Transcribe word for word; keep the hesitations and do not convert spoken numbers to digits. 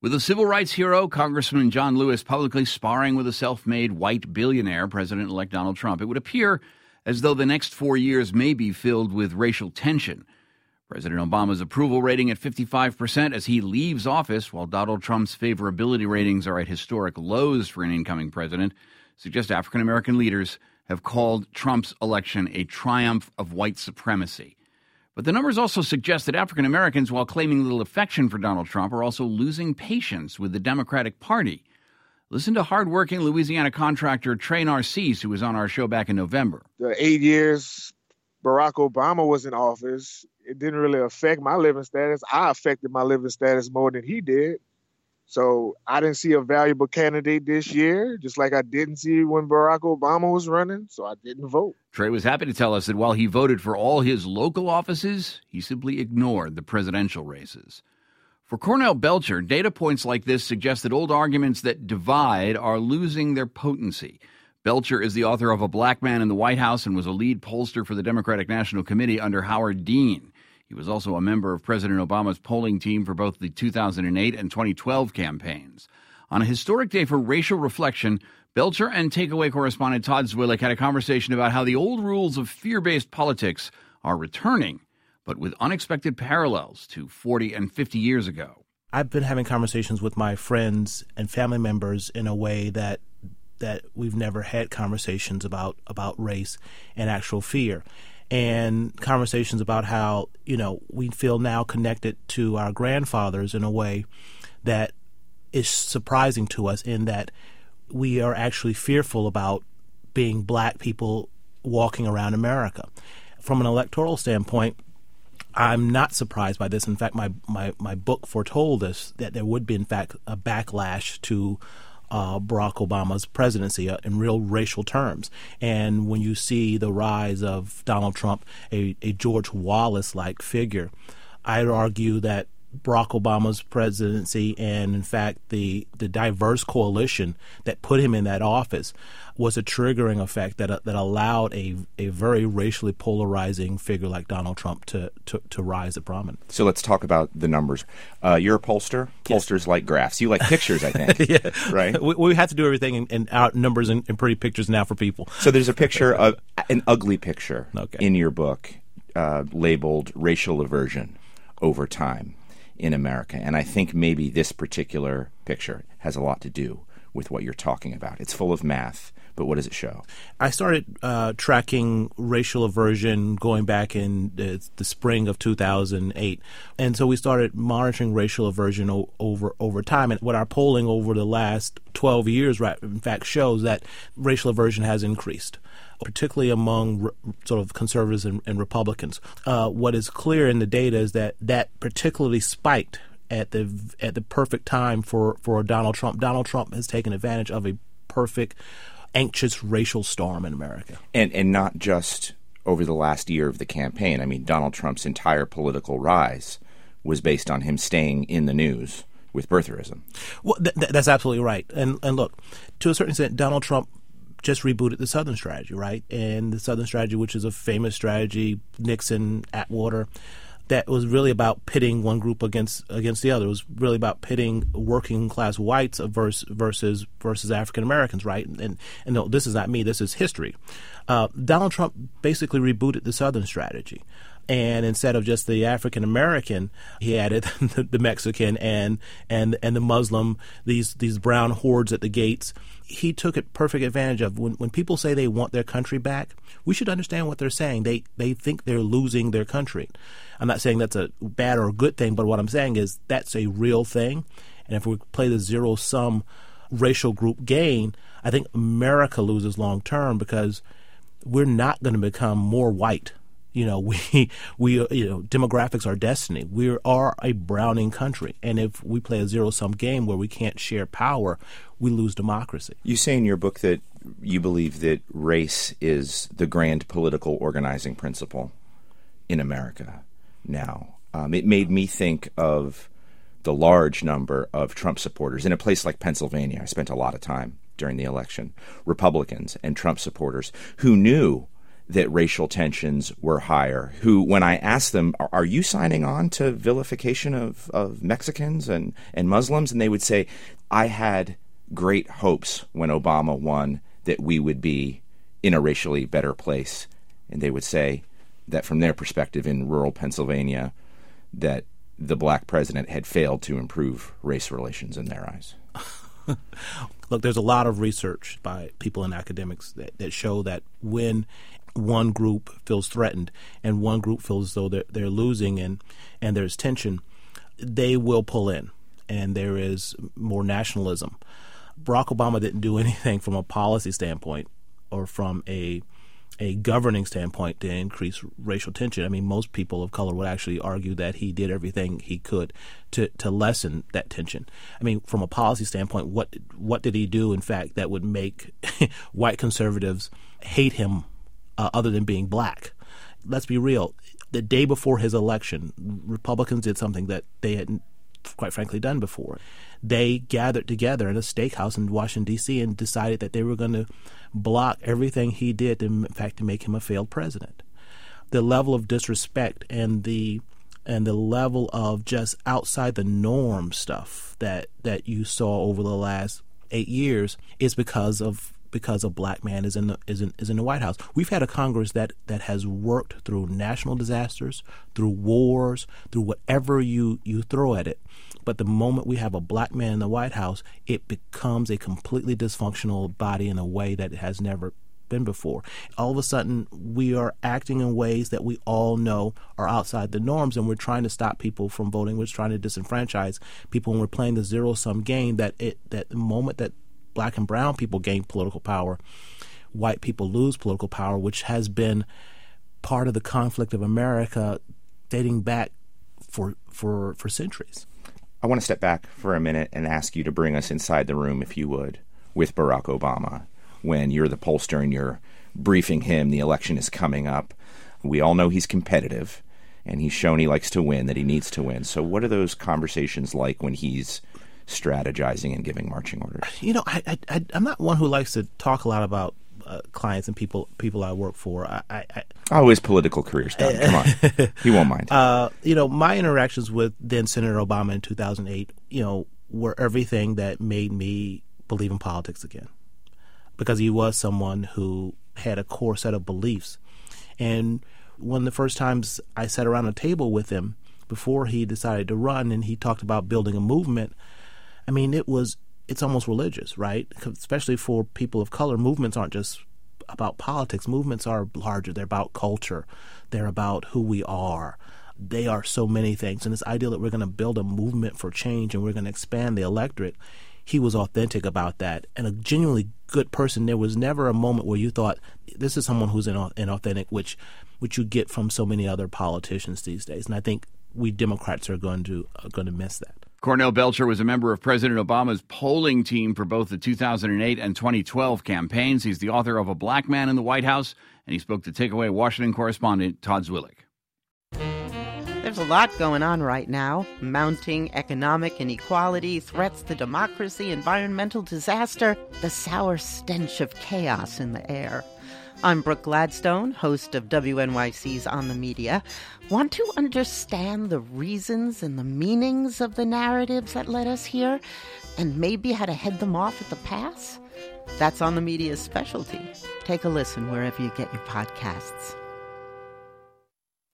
With a civil rights hero, Congressman John Lewis, publicly sparring with a self-made white billionaire, President-elect Donald Trump, it would appear as though the next four years may be filled with racial tension. President Obama's approval rating at fifty-five percent as he leaves office, while Donald Trump's favorability ratings are at historic lows for an incoming president, suggests African-American leaders have called Trump's election a triumph of white supremacy. But the numbers also suggest that African Americans, while claiming little affection for Donald Trump, are also losing patience with the Democratic Party. Listen to hardworking Louisiana contractor Trey Narcisse, who was on our show back in November. The eight years Barack Obama was in office, it didn't really affect my living status. I affected my living status more than he did. So I didn't see a valuable candidate this year, just like I didn't see when Barack Obama was running, so I didn't vote. Trey was happy to tell us that while he voted for all his local offices, he simply ignored the presidential races. For Cornell Belcher, data points like this suggest that old arguments that divide are losing their potency. Belcher is the author of A Black Man in the White House and was a lead pollster for the Democratic National Committee under Howard Dean. He was also a member of President Obama's polling team for both the two thousand eight and twenty twelve campaigns. On a historic day for racial reflection, Belcher and Takeaway correspondent Todd Zwillich had a conversation about how the old rules of fear-based politics are returning, but with unexpected parallels to forty and fifty years ago. I've been having conversations with my friends and family members in a way that that we've never had conversations about, about race and actual fear. And conversations about how, you know, we feel now connected to our grandfathers in a way that is surprising to us, in that we are actually fearful about being black people walking around America. From an electoral standpoint, I'm not surprised by this. In fact, my, my, my book foretold this, that there would be, in fact, a backlash to Uh, Barack Obama's presidency uh, in real racial terms. And when you see the rise of Donald Trump, a, a George Wallace-like figure, I'd argue that Barack Obama's presidency and, in fact, the, the diverse coalition that put him in that office was a triggering effect that uh, that allowed a a very racially polarizing figure like Donald Trump to, to, to rise to prominence. So let's talk about the numbers. Uh, you're a pollster. Pollsters yes. like graphs. You like pictures, I think. yeah. Right? We, we have to do everything in, in our numbers and, and pretty pictures now for people. So there's a picture, of an ugly picture okay. in your book uh, labeled Racial Aversion Over Time in America. And I think maybe this particular picture has a lot to do with what you're talking about. It's full of math, but what does it show? I started uh, tracking racial aversion going back in the, the spring of two thousand eight. And so we started monitoring racial aversion o- over over time. And what our polling over the last twelve years, right, in fact, shows that racial aversion has increased, particularly among re- sort of conservatives and, and Republicans. Uh, what is clear in the data is that that particularly spiked at the at the perfect time for, for Donald Trump. Donald Trump has taken advantage of a perfect, anxious racial storm in America. And and not just over the last year of the campaign. I mean, Donald Trump's entire political rise was based on him staying in the news with birtherism. Well, th- th- that's absolutely right. And and look, to a certain extent, Donald Trump just rebooted the Southern strategy, right? And the Southern strategy, which is a famous strategy, Nixon, Atwater, that was really about pitting one group against against the other. It was really about pitting working class whites versus versus versus African Americans, right? And and no, this is not me. This is history. Uh, Donald Trump basically rebooted the Southern strategy. And instead of just the African American, he added the, the Mexican and and and the Muslim, these these brown hordes at the gates. He took it perfect advantage of. When when people say they want their country back, we should understand what they're saying. They they think they're losing their country. I'm not saying that's a bad or a good thing, but what I'm saying is that's a real thing. And if we play the zero-sum racial group game, I think America loses long term, because we're not going to become more white. You know, we, we, you know, demographics are destiny. We are a browning country. And if we play a zero-sum game where we can't share power, we lose democracy. You say in your book that you believe that race is the grand political organizing principle in America now. Um, it made me think of the large number of Trump supporters in a place like Pennsylvania. I spent a lot of time during the election, Republicans and Trump supporters who knew that racial tensions were higher, who, when I asked them, are, are you signing on to vilification of, of Mexicans and, and Muslims? And they would say, I had great hopes when Obama won that we would be in a racially better place. And they would say that from their perspective in rural Pennsylvania, that the black president had failed to improve race relations in their eyes. Look, there's a lot of research by people in academics that, that show that when one group feels threatened and one group feels as though they're, they're losing and, and there's tension, they will pull in, and there is more nationalism. Barack Obama didn't do anything from a policy standpoint or from a a governing standpoint to increase racial tension. I mean, most people of color would actually argue that he did everything he could to, to lessen that tension. I mean, from a policy standpoint, what what did he do, in fact, that would make white conservatives hate him uh, other than being black? Let's be real. The day before his election, Republicans did something that they hadn't, quite frankly, done before. They gathered together in a steakhouse in Washington, D C and decided that they were going to block everything he did, to, in fact, to make him a failed president. The level of disrespect and the and the level of just outside the norm stuff that, that you saw over the last eight years is because of because a black man is in the is in, is in the White House. We've had a Congress that, that has worked through national disasters, through wars, through whatever you, you throw at it. But the moment we have a black man in the White House, it becomes a completely dysfunctional body in a way that it has never been before. All of a sudden, we are acting in ways that we all know are outside the norms, and we're trying to stop people from voting. We're trying to disenfranchise people, and we're playing the zero-sum game that it that the moment that black and brown people gain political power, white people lose political power, which has been part of the conflict of America dating back for for for centuries. I want to step back for a minute and ask you to bring us inside the room, if you would, with Barack Obama. When you're the pollster and you're briefing him, the election is coming up. We all know he's competitive, and he's shown he likes to win, that he needs to win. So what are those conversations like when he's strategizing and giving marching orders? You know, I, I, I'm not one who likes to talk a lot about uh, clients and people people I work for. I, I, I oh, his political career's done. Come on. He won't mind. Uh, you know, my interactions with then Senator Obama in two thousand eight, you know, were everything that made me believe in politics again. Because he was someone who had a core set of beliefs. And one of the first times I sat around a table with him before he decided to run and he talked about building a movement, I mean, it was, it's almost religious, right? Especially for people of color, movements aren't just about politics. Movements are larger. They're about culture. They're about who we are. They are so many things. And this idea that we're going to build a movement for change and we're going to expand the electorate, he was authentic about that and a genuinely good person. There was never a moment where you thought, this is someone who's inauthentic, which which you get from so many other politicians these days. And I think we Democrats are going to are going to miss that. Cornell Belcher was a member of President Obama's polling team for both the two thousand eight and twenty twelve campaigns. He's the author of A Black Man in the White House, and he spoke to Takeaway Washington correspondent Todd Zwillich. There's a lot going on right now. Mounting economic inequality, threats to democracy, environmental disaster, the sour stench of chaos in the air. I'm Brooke Gladstone, host of W N Y C's On the Media. Want to understand the reasons and the meanings of the narratives that led us here, and maybe how to head them off at the pass? That's On the Media's specialty. Take a listen wherever you get your podcasts.